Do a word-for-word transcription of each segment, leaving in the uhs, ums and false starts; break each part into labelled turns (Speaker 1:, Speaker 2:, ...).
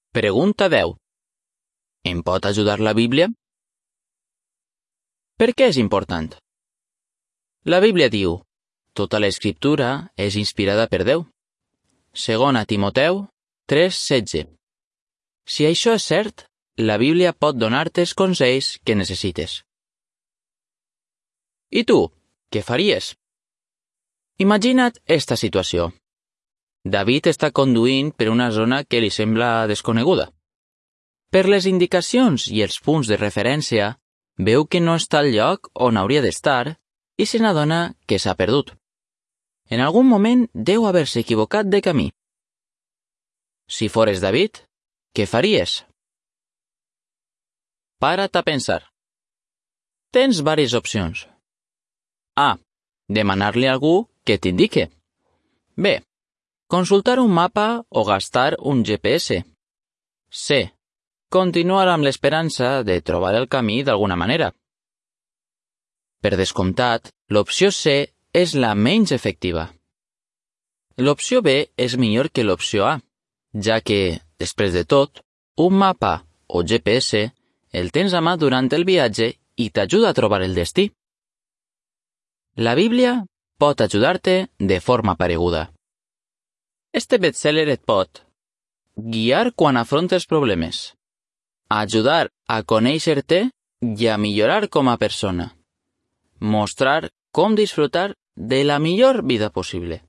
Speaker 1: Pregunta deu. Em pot ajudar la Bíblia? Per què és important? La Bíblia diu, tota l'escriptura és inspirada per Déu. Segona Timoteu tres setze. Si això és cert, la Bíblia pot donar-te els consells que necessites. I tu, què faries? Imagina't esta situació. David està conduint per una zona que li sembla desconeguda. Per les indicacions i els punts de referència, veu que no està al lloc on hauria d'estar i se n'adona que s'ha perdut. En algun moment deu haver-se equivocat de camí. Si fores David, què faries? Para't a pensar. Tens diverses opcions. A. Demanar-li a algú que t'indique. B. Consultar un mapa o gastar un G P S. C. Continuar amb l'esperança de trobar el camí d'alguna manera. Per descomptat, l'opció C és la menys efectiva. L'opció B és millor que l'opció A, ja que, després de tot, un mapa o G P S el tens a mà durant el viatge i t'ajuda a trobar el destí. La Bíblia pot ajudar-te de forma pareguda. Este bestseller et pot guiar quan afrontes problemes, ajudar a conèixer-te i a millorar com a persona, mostrar com disfrutar de la millor vida possible.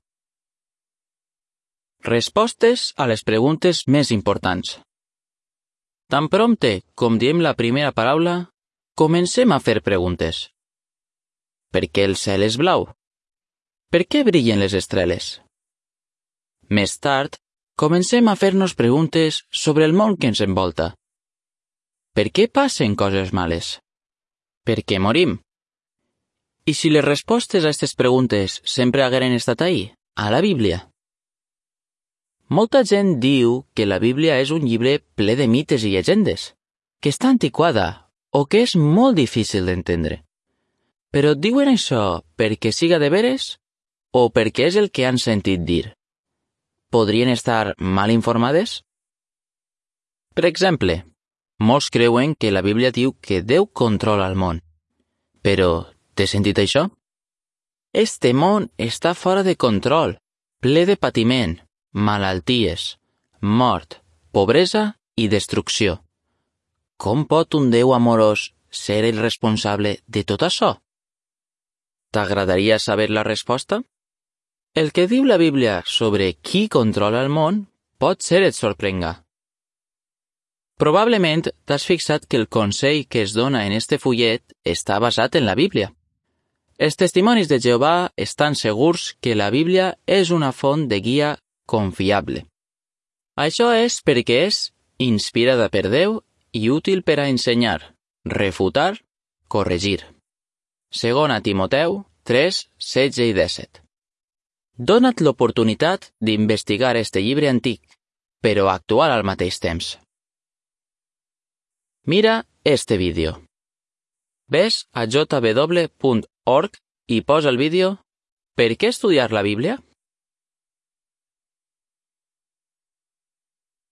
Speaker 1: Respostes a les preguntes més importants. Tan prompte com diem la primera paraula, comencem a fer preguntes. Per què el cel és blau? Per què brillen les estrelles? Més tard, comencem a fer-nos preguntes sobre el món que ens envolta. Per què passen coses males? Per què morim? I si les respostes a aquestes preguntes sempre hagueren estat ahí, a la Bíblia? Molta gent diu que la Bíblia és un llibre ple de mites i llegendes, que està antiquada o que és molt difícil d'entendre. Però diuen això perquè siga de veres o perquè és el que han sentit dir? Podrien estar mal informades? Per exemple, molts creuen que la Bíblia diu que Déu controla el món. Però, t'has sentit això? Este món està fora de control, ple de patiment, malalties, mort, pobresa i destrucció. Com pot un Déu amorós ser el responsable de tot això? T'agradaria saber la resposta? El que diu la Bíblia sobre qui controla el món pot ser et sorprenga. Probablement t'has fixat que el consell que es dona en este fullet està basat en la Bíblia. Els testimonis de Jehovà estan segurs que la Bíblia és una font de guia confiable. Això és perquè és inspirada per Déu i útil per a ensenyar, refutar, corregir. Segona Timoteu tres setze i disset. Dona't l'oportunitat d'investigar este llibre antic, però actual al mateix temps. Mira este vídeo. Ves a j w punt org i posa el vídeo «Per què estudiar la Bíblia?»